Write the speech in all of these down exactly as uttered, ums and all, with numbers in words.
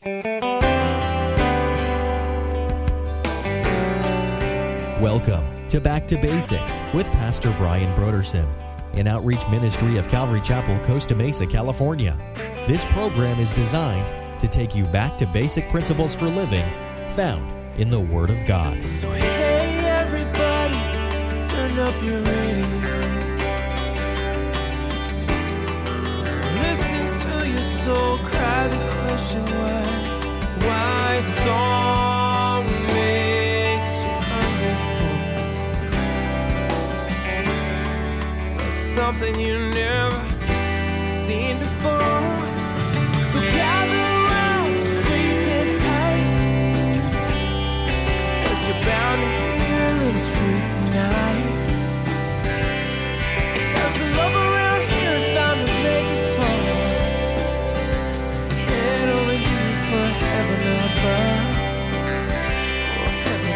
Welcome to Back to Basics with Pastor Brian Brodersen, an outreach ministry of Calvary Chapel, Costa Mesa, California. This program is designed to take you back to basic principles for living found in the Word of God. So hey everybody, turn up your radio. Listen to your soul cry the question why. Why song makes you hungry for something you never seen before. So gather around, squeeze it tight, 'cause you're bound to hear a little truth tonight. 'Cause the love around here is bound to make you fall. Head over heels for heaven above. Oh, heaven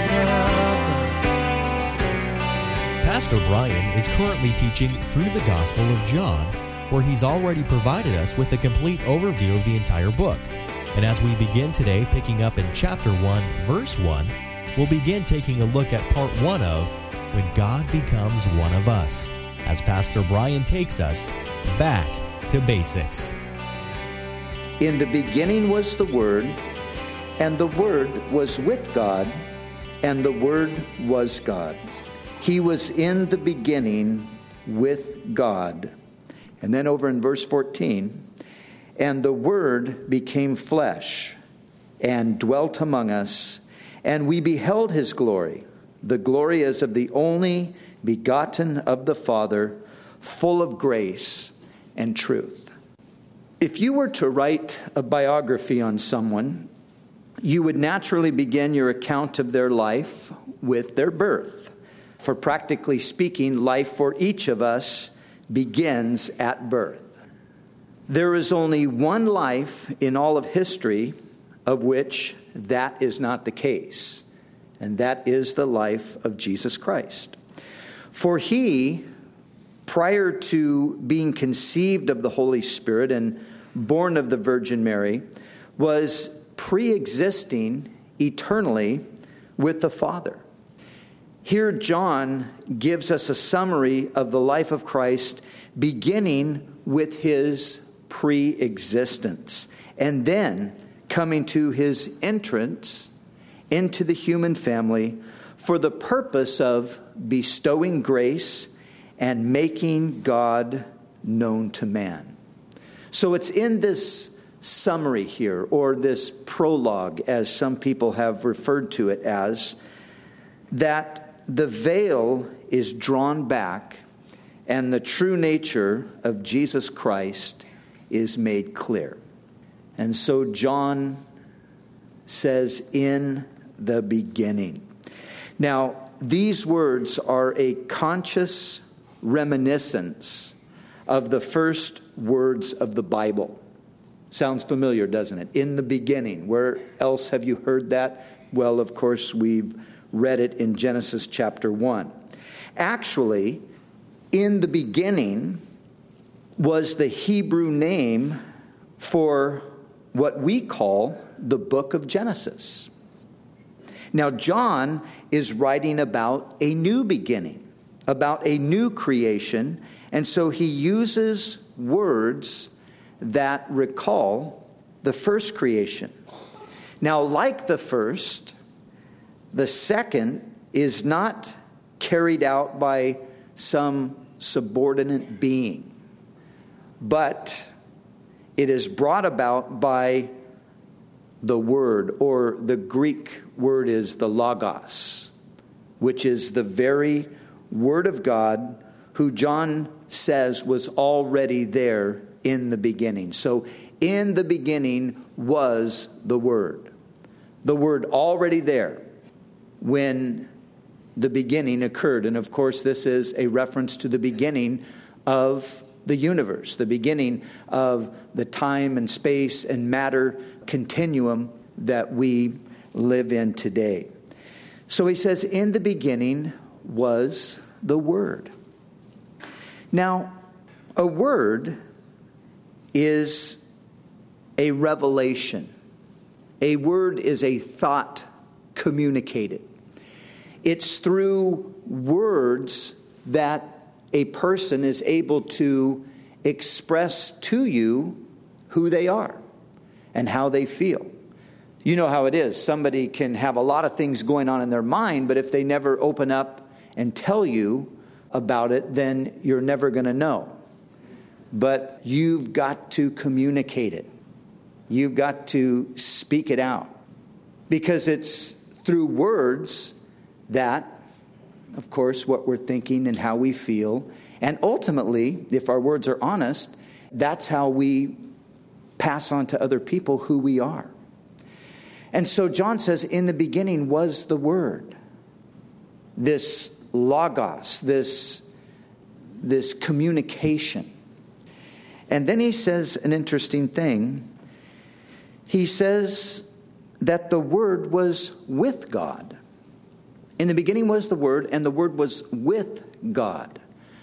above. Pastor Brian is currently teaching through the Gospel of John, where he's already provided us with a complete overview of the entire book. And as we begin today, picking up in chapter one, verse one, we'll begin taking a look at part one of When God Becomes One of Us, as Pastor Brian takes us back to basics. In the beginning was the Word, and the Word was with God, and the Word was God. He was in the beginning with God. And then over in verse fourteen, and the Word became flesh and dwelt among us, and we beheld his glory. The glory as of the only begotten of the Father, full of grace and truth. If you were to write a biography on someone, you would naturally begin your account of their life with their birth. For practically speaking, life for each of us begins at birth. There is only one life in all of history of which that is not the case, and that is the life of Jesus Christ. For he, prior to being conceived of the Holy Spirit and born of the Virgin Mary, was pre-existing eternally with the Father. Here, John gives us a summary of the life of Christ, beginning with his pre-existence, and then coming to his entrance into the human family for the purpose of bestowing grace and making God known to man. So it's in this summary here, or this prologue, as some people have referred to it as, that the veil is drawn back and the true nature of Jesus Christ is made clear. And so John says, in the beginning. Now, these words are a conscious reminiscence of the first words of the Bible. Sounds familiar, doesn't it? In the beginning. Where else have you heard that? Well, of course, we've read it in Genesis chapter one. Actually, in the beginning was the Hebrew name for what we call the book of Genesis. Now, John is writing about a new beginning, about a new creation, and so he uses words that recall the first creation. Now, like the first, the second is not carried out by some subordinate being, but it is brought about by the Word, or the Greek word is the Logos, which is the very Word of God, who John says was already there in the beginning. So in the beginning was the Word. The Word already there when the beginning occurred. And of course, this is a reference to the beginning of the universe, the beginning of the time and space and matter continuum that we live in today. So he says, in the beginning was the Word. Now, a word is a revelation A word is a thought communicated. It's through words that a person is able to express to you who they are and how they feel. You know how it is. Somebody can have a lot of things going on in their mind, but if they never open up and tell you about it, then you're never going to know. But you've got to communicate it. You've got to speak it out. Because it's through words that, of course, what we're thinking and how we feel. And ultimately, if our words are honest, that's how we pass on to other people who we are. And so John says, in the beginning was the Word. This logos, this, this communication. And then he says an interesting thing. He says that the Word was with God. In the beginning was the Word, and the Word was with God.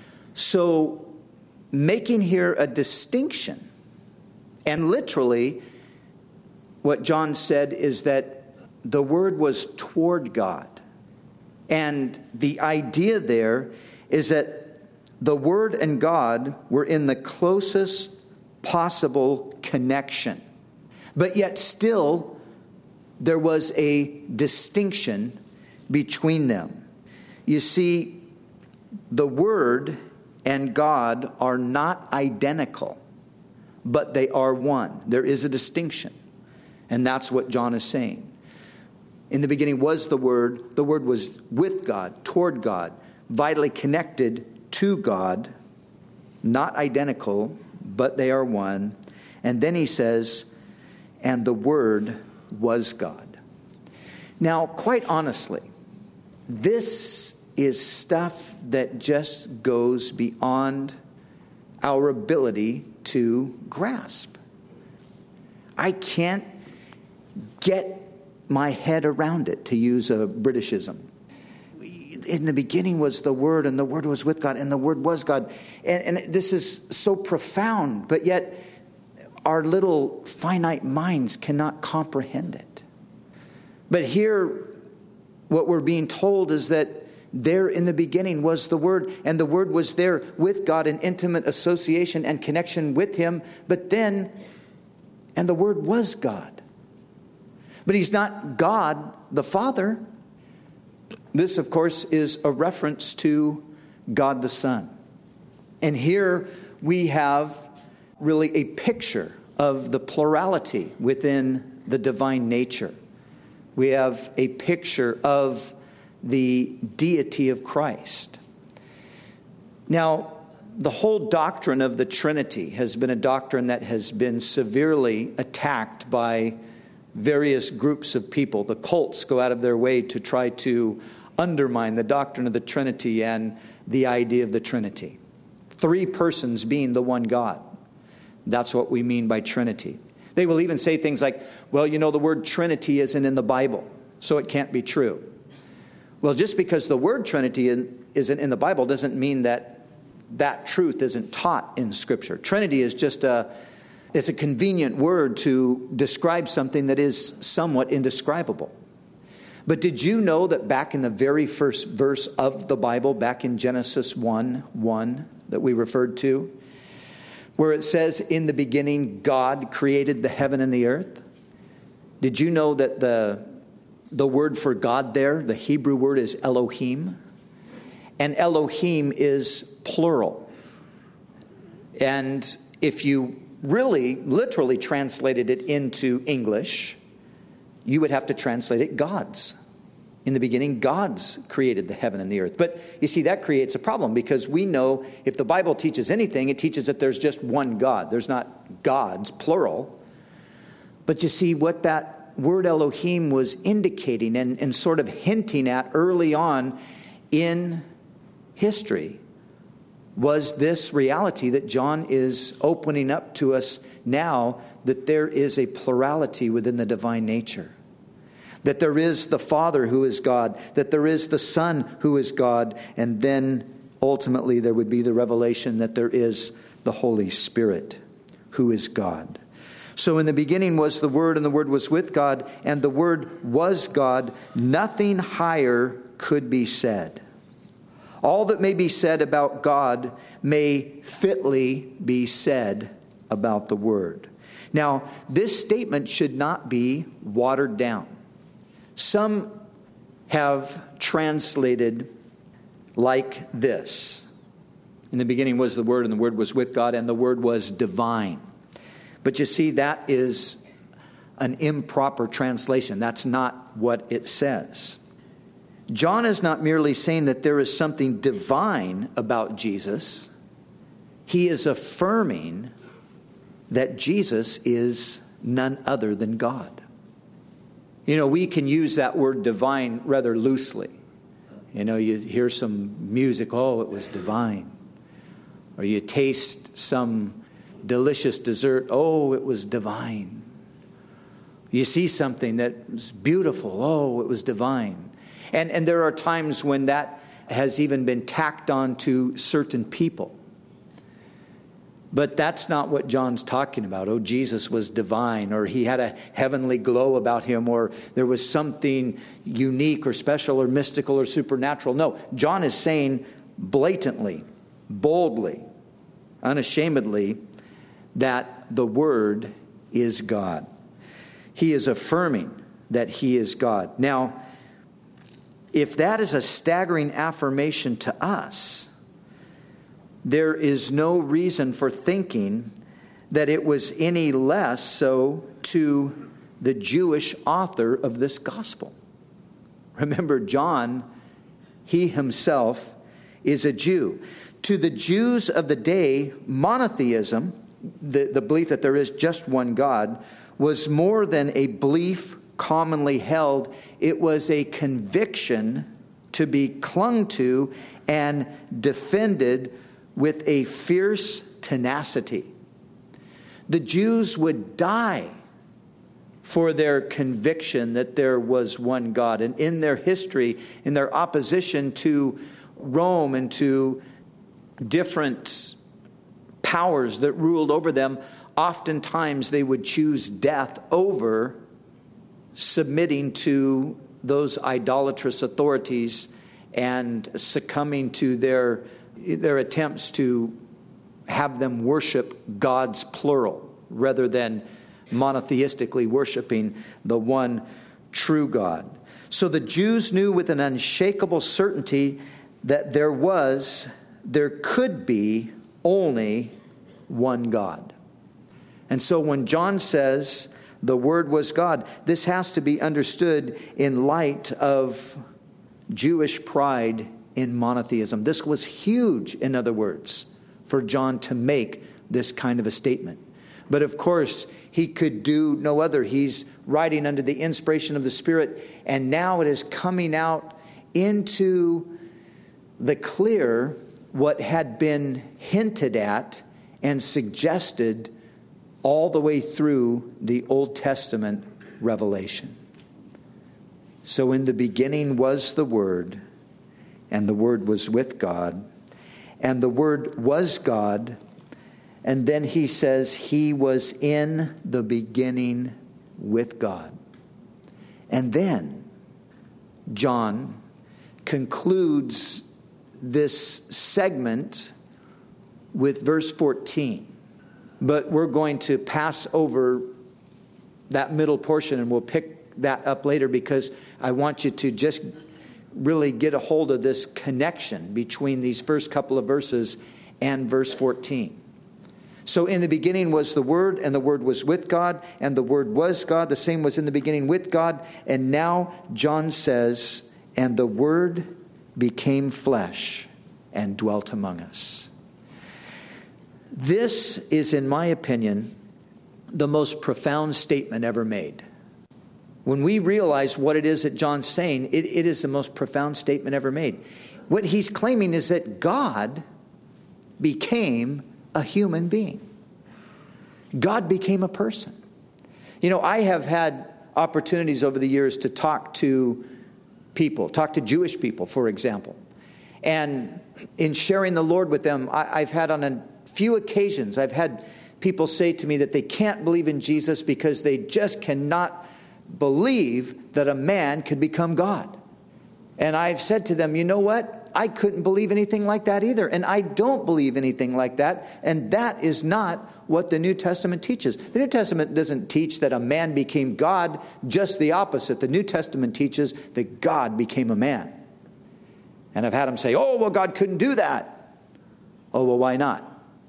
So making here a distinction, and literally what John said is that the Word was toward God. And the idea there is that the Word and God were in the closest possible connection. But yet still, there was a distinction between them. You see, the Word and God are not identical, but they are one. There is a distinction. And that's what John is saying. In the beginning was the Word. The Word was with God, toward God, vitally connected to God, not identical, but they are one. And then he says, and the Word was God. Now, quite honestly, this is stuff that just goes beyond our ability to grasp. I can't get my head around it, to use a Britishism. In the beginning was the Word, and the Word was with God, and the Word was God. And, and this is so profound, but yet our little finite minds cannot comprehend it. But here, what we're being told is that there in the beginning was the Word, and the Word was there with God in intimate association and connection with Him. But then, and the Word was God. But He's not God the Father. This, of course, is a reference to God the Son. And here we have really a picture of the plurality within the divine nature. We have a picture of the deity of Christ. Now, the whole doctrine of the Trinity has been a doctrine that has been severely attacked by various groups of people. The cults go out of their way to try to undermine the doctrine of the Trinity and the idea of the Trinity. Three persons being the one God. That's what we mean by Trinity. They will even say things like, well, you know, the word Trinity isn't in the Bible, so it can't be true. Well, just because the word Trinity isn't in the Bible doesn't mean that that truth isn't taught in Scripture. Trinity is just a It's a convenient word to describe something that is somewhat indescribable. But did you know that back in the very first verse of the Bible, back in Genesis one one that we referred to, where it says, in the beginning God created the heaven and the earth? Did you know that the, the word for God there, the Hebrew word is Elohim? And Elohim is plural. And if you really, literally translated it into English, you would have to translate it gods. In the beginning, gods created the heaven and the earth. But you see, that creates a problem, because we know if the Bible teaches anything, it teaches that there's just one God. There's not gods, plural. But you see, what that word Elohim was indicating and, and sort of hinting at early on in history was this reality that John is opening up to us now, that there is a plurality within the divine nature. That there is the Father who is God, that there is the Son who is God, and then ultimately there would be the revelation that there is the Holy Spirit who is God. So in the beginning was the Word, and the Word was with God, and the Word was God. Nothing higher could be said. All that may be said about God may fitly be said about the Word. Now, this statement should not be watered down. Some have translated like this. In the beginning was the Word, and the Word was with God, and the Word was divine. But you see, that is an improper translation. That's not what it says. John is not merely saying that there is something divine about Jesus. He is affirming that Jesus is none other than God. You know, we can use that word divine rather loosely. You know, you hear some music, oh, it was divine. Or you taste some delicious dessert, oh, it was divine. You see something that was beautiful, oh, it was divine. And, and there are times when that has even been tacked on to certain people. But that's not what John's talking about. Oh, Jesus was divine, or he had a heavenly glow about him, or there was something unique or special or mystical or supernatural. No, John is saying blatantly, boldly, unashamedly, that the Word is God. He is affirming that he is God. Now, if that is a staggering affirmation to us, there is no reason for thinking that it was any less so to the Jewish author of this gospel. Remember, John, he himself is a Jew. To the Jews of the day, monotheism, the, the belief that there is just one God, was more than a belief commonly held. It was a conviction to be clung to and defended with a fierce tenacity. The Jews would die for their conviction that there was one God. And in their history, in their opposition to Rome and to different powers that ruled over them, oftentimes they would choose death over submitting to those idolatrous authorities and succumbing to their their attempts to have them worship gods plural rather than monotheistically worshiping the one true God. So the Jews knew with an unshakable certainty that there was, there could be only one God. And so when John says the Word was God, this has to be understood in light of Jewish pride in monotheism. This was huge, in other words, for John to make this kind of a statement. But of course, he could do no other. He's writing under the inspiration of the Spirit, and now it is coming out into the clear what had been hinted at and suggested all the way through the Old Testament revelation. So in the beginning was the Word, and the Word was with God, and the Word was God. And then he says he was in the beginning with God. And then John concludes this segment with verse fourteen. But we're going to pass over that middle portion, and we'll pick that up later, because I want you to just really get a hold of this connection between these first couple of verses and verse fourteen. So in the beginning was the Word, and the Word was with God, and the Word was God. The same was in the beginning with God. And now John says, and the Word became flesh and dwelt among us. This is, in my opinion, the most profound statement ever made. When we realize what it is that John's saying, it, it is the most profound statement ever made. What he's claiming is that God became a human being. God became a person. You know, I have had opportunities over the years to talk to people, talk to Jewish people, for example. And in sharing the Lord with them, I, I've had on a few occasions, I've had people say to me that they can't believe in Jesus because they just cannot believe that a man could become God. And I've said to them, you know what? I couldn't believe anything like that either. And I don't believe anything like that. And that is not what the New Testament teaches. The New Testament doesn't teach that a man became God, just the opposite. The New Testament teaches that God became a man. And I've had them say, oh, well, God couldn't do that. Oh, well, why not?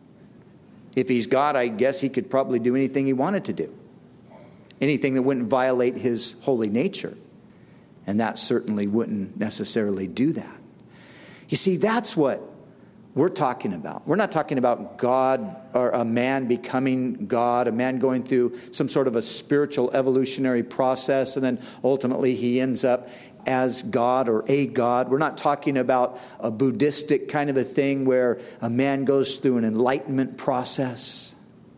If he's God, I guess he could probably do anything he wanted to do. Anything that wouldn't violate his holy nature. And that certainly wouldn't necessarily do that. You see, that's what we're talking about. We're not talking about God or a man becoming God, a man going through some sort of a spiritual evolutionary process, and then ultimately he ends up as God or a God. We're not talking about a Buddhistic kind of a thing where a man goes through an enlightenment process.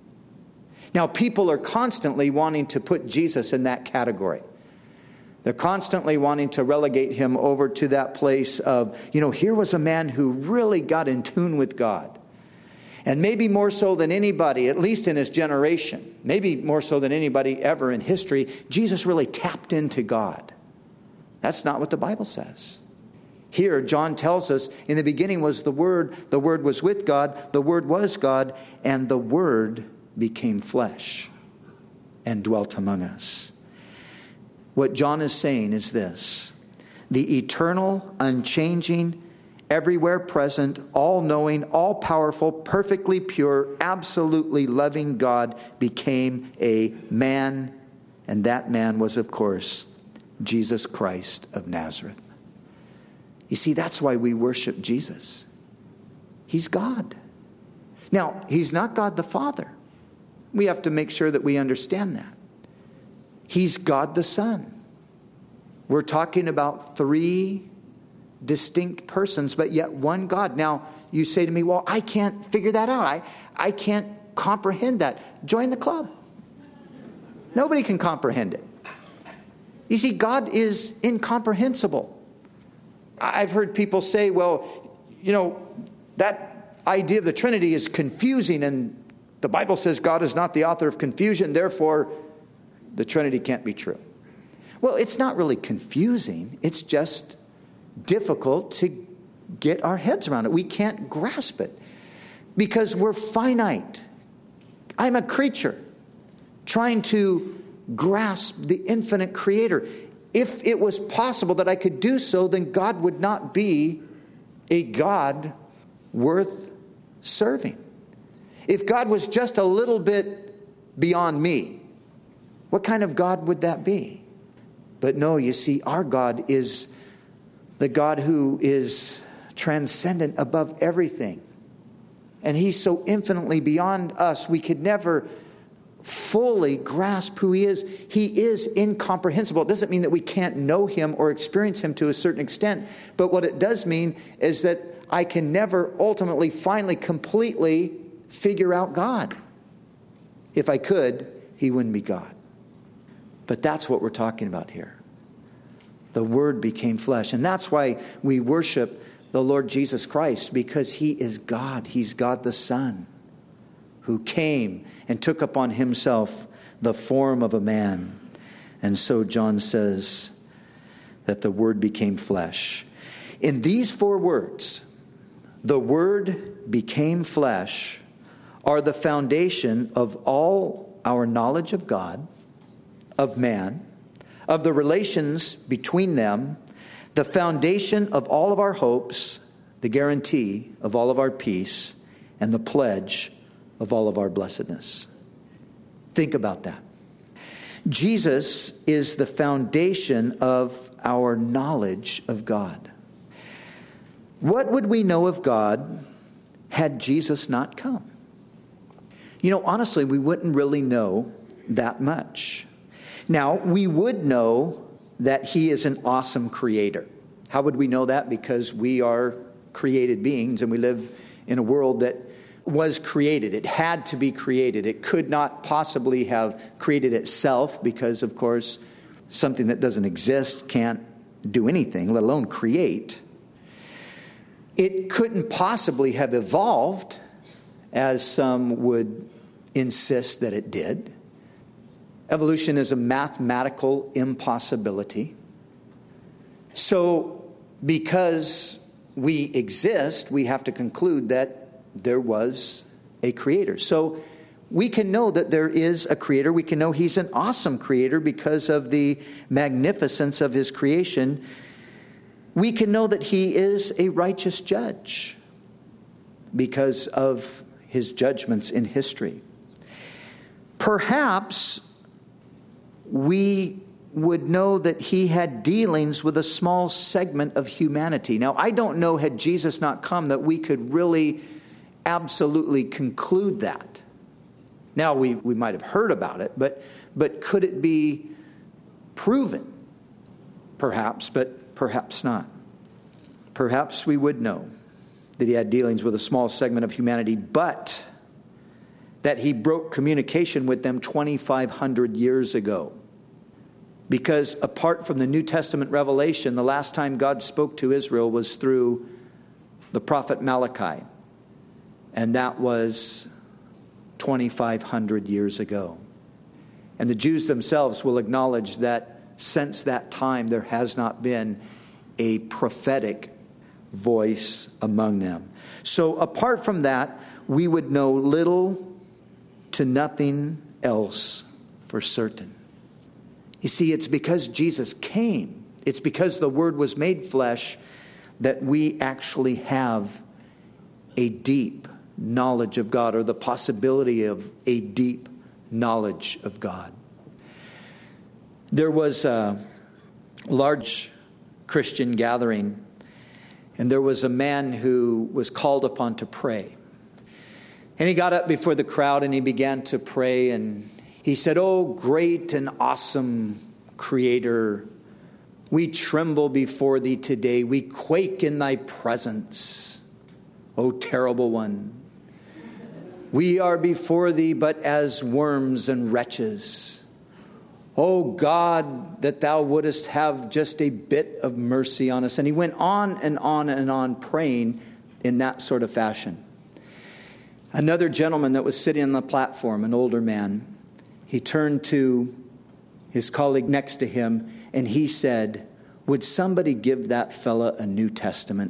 Now, people are constantly wanting to put Jesus in that category. They're constantly wanting to relegate him over to that place of, you know, here was a man who really got in tune with God. And maybe more so than anybody, at least in his generation, maybe more so than anybody ever in history, Jesus really tapped into God. That's not what the Bible says. Here, John tells us, in the beginning was the Word, the Word was with God, the Word was God, and the Word became flesh and dwelt among us. What John is saying is this: the eternal, unchanging, everywhere present, all-knowing, all-powerful, perfectly pure, absolutely loving God became a man, and that man was, of course, Jesus Christ of Nazareth. You see, that's why we worship Jesus. He's God. Now, he's not God the Father. We have to make sure that we understand that. He's God the Son. We're talking about three distinct persons, but yet one God. Now, you say to me, well, I can't figure that out. I, I can't comprehend that. Join the club. Nobody can comprehend it. You see, God is incomprehensible. I've heard people say, well, you know, that idea of the Trinity is confusing, and the Bible says God is not the author of confusion, therefore the Trinity can't be true. Well, it's not really confusing. It's just difficult to get our heads around it. We can't grasp it because we're finite. I'm a creature trying to grasp the infinite Creator. If it was possible that I could do so, then God would not be a God worth serving. If God was just a little bit beyond me, what kind of God would that be? But no, you see, our God is the God who is transcendent above everything. And he's so infinitely beyond us, we could never fully grasp who he is. He is incomprehensible. It doesn't mean that we can't know him or experience him to a certain extent. But what it does mean is that I can never ultimately, finally, completely figure out God. If I could, he wouldn't be God. But that's what we're talking about here. The Word became flesh. And that's why we worship the Lord Jesus Christ, because he is God. He's God the Son, who came and took upon himself the form of a man. And so John says that the Word became flesh. In these four words, the Word became flesh, are the foundation of all our knowledge of God, of man, of the relations between them, the foundation of all of our hopes, the guarantee of all of our peace, and the pledge of all of our blessedness. Think about that. Jesus is the foundation of our knowledge of God. What would we know of God had Jesus not come? You know, honestly, we wouldn't really know that much. Now, we would know that he is an awesome creator. How would we know that? Because we are created beings and we live in a world that was created. It had to be created. It could not possibly have created itself because, of course, something that doesn't exist can't do anything, let alone create. It couldn't possibly have evolved, as some would insist that it did. Evolution is a mathematical impossibility. So, because we exist, we have to conclude that there was a creator. So, we can know that there is a creator. We can know he's an awesome creator because of the magnificence of his creation. We can know that he is a righteous judge because of his judgments in history. Perhaps we would know that he had dealings with a small segment of humanity. Now, I don't know, had Jesus not come, that we could really absolutely conclude that. Now, we, we might have heard about it, but, but could it be proven? Perhaps, but perhaps not. Perhaps we would know that he had dealings with a small segment of humanity, but that he broke communication with them twenty-five hundred years ago. Because apart from the New Testament revelation, the last time God spoke to Israel was through the prophet Malachi. And that was twenty-five hundred years ago. And the Jews themselves will acknowledge that since that time there has not been a prophetic voice among them. So apart from that, we would know little to nothing else for certain. You see, it's because Jesus came, it's because the Word was made flesh, that we actually have a deep knowledge of God, or the possibility of a deep knowledge of God. There was a large Christian gathering, and there was a man who was called upon to pray. And he got up before the crowd and he began to pray, and he said, "Oh, great and awesome Creator, we tremble before thee today. We quake in thy presence. O terrible one. We are before thee but as worms and wretches. O God, that thou wouldest have just a bit of mercy on us." And he went on and on and on praying in that sort of fashion. Another gentleman that was sitting on the platform, an older man, he turned to his colleague next to him and he said, "Would somebody give that fella a New Testament?"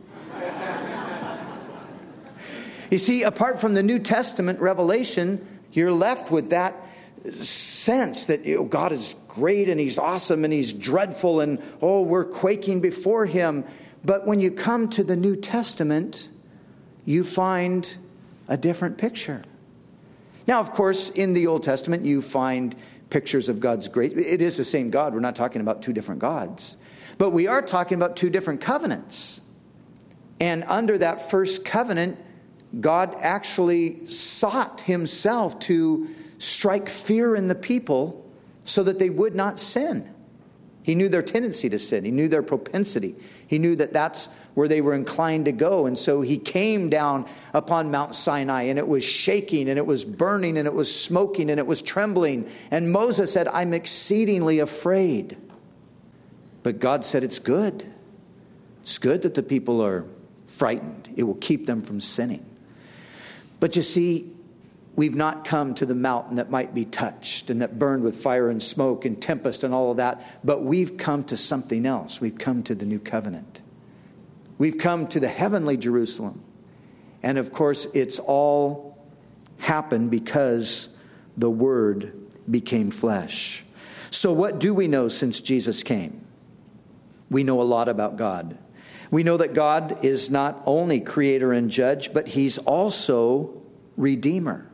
You see, apart from the New Testament revelation, you're left with that sense that, you know, God is great and he's awesome and he's dreadful and, oh, we're quaking before him. But when you come to the New Testament, you find a different picture. Now, of course, in the Old Testament, you find pictures of God's grace. It is the same God. We're not talking about two different gods. But we are talking about two different covenants. And under that first covenant, God actually sought himself to strike fear in the people so that they would not sin. He knew their tendency to sin. He knew their propensity. He knew that that's where they were inclined to go. And so he came down upon Mount Sinai, and it was shaking, and it was burning, and it was smoking, and it was trembling. And Moses said, "I'm exceedingly afraid." But God said, "It's good. It's good that the people are frightened. It will keep them from sinning." But you see, we've not come to the mountain that might be touched and that burned with fire and smoke and tempest and all of that. But we've come to something else. We've come to the new covenant. We've come to the heavenly Jerusalem. And of course, it's all happened because the Word became flesh. So what do we know since Jesus came? We know a lot about God. We know that God is not only creator and judge, but he's also redeemer.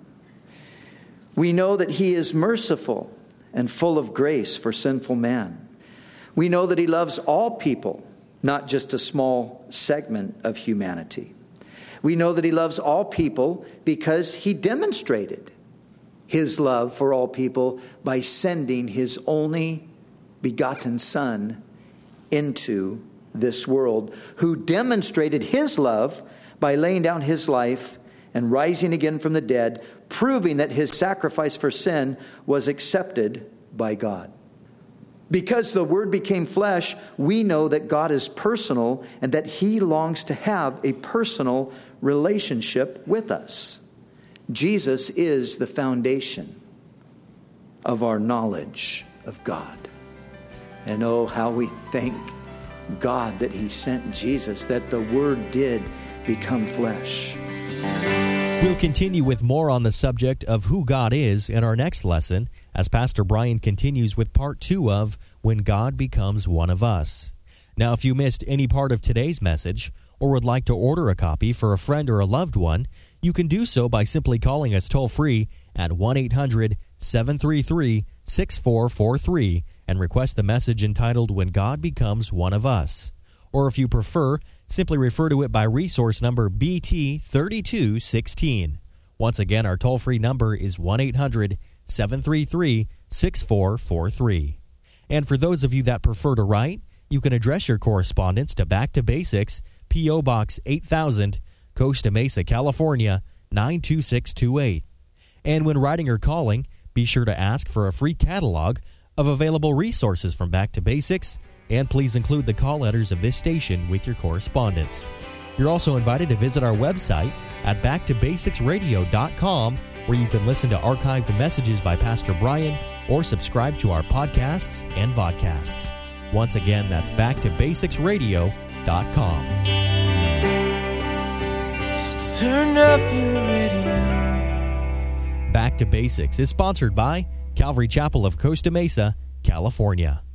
We know that he is merciful and full of grace for sinful man. We know that he loves all people, not just a small segment of humanity. We know that he loves all people because he demonstrated his love for all people by sending his only begotten Son into this world, who demonstrated his love by laying down his life and rising again from the dead, proving that his sacrifice for sin was accepted by God. Because the Word became flesh, we know that God is personal and that he longs to have a personal relationship with us. Jesus is the foundation of our knowledge of God. And oh, how we thank God that He sent Jesus, that the Word did become flesh. We'll continue with more on the subject of who God is in our next lesson as Pastor Brian continues with part two of When God Becomes One of Us. Now, if you missed any part of today's message or would like to order a copy for a friend or a loved one, you can do so by simply calling us toll-free at one eight hundred seven three three six four four three and request the message entitled When God Becomes One of Us. Or if you prefer, simply refer to it by resource number B T thirty-two sixteen. Once again, our toll-free number is one eight hundred seven three three six four four three. And for those of you that prefer to write, you can address your correspondence to Back to Basics, P O. Box eight thousand, Costa Mesa, California, nine two six two eight. And when writing or calling, be sure to ask for a free catalog of available resources from Back to Basics, and please include the call letters of this station with your correspondence. You're also invited to visit our website at back to basics radio dot com, where you can listen to archived messages by Pastor Brian or subscribe to our podcasts and vodcasts. Once again, that's back to basics radio dot com. So turn up your radio. Back to Basics is sponsored by Calvary Chapel of Costa Mesa, California.